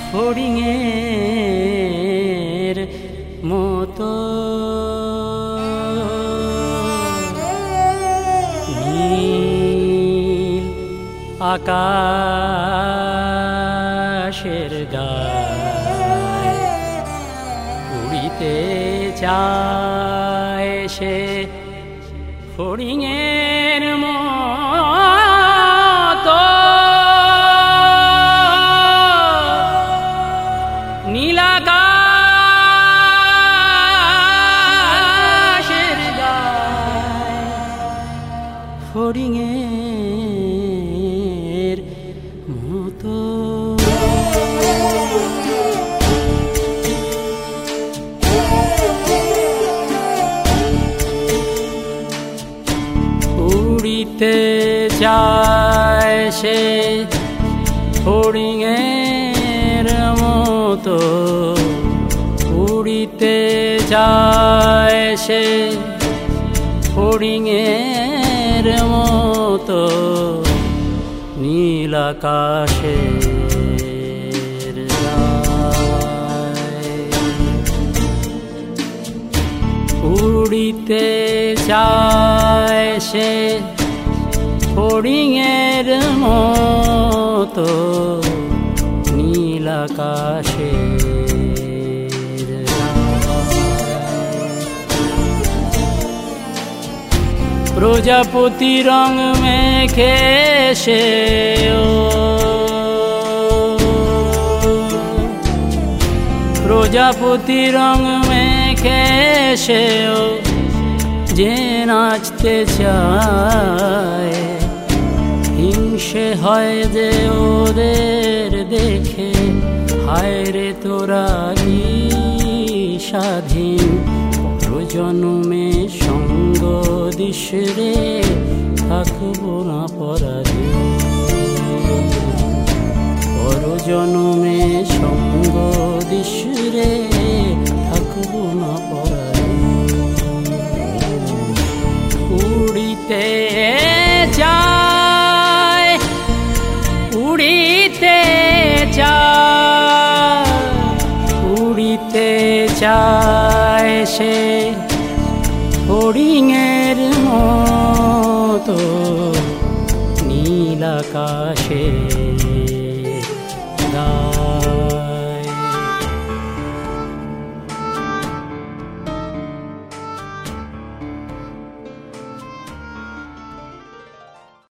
ফড়িংয়ের মতো নীল আকাশের গায়ে উড়িতে চায় সে ফড়িংয়ের মতো নীল আকাশের গায়ে ফড়িংয়ের মতো উড়িতে চায় সে ফড়িংয়ের মতো উড়িতে চায় সে ফড়িংয়ের মতো নীল আকাশের গায়ে উড়িতে চায় সে ফড়িংয়ের মতো নীল আকাশের প্রজাপতি রং মেখে সে প্রজাপতি রং মেখে সেও যে নাচতে চায় হিংসে হয় যে ওদের দেখে হায় রে তোরা কি স্বাধীন পরজন্মে সঙ্গ দিস রে থাকবো না পরাধীন পরজন্মে সঙ্গ দিস রে থাকবো না পরাধীন উড়িতে চায় উড়িতে চায় উড়িতে চায় সে ফড়িংয়ের মতো নীল আকাশে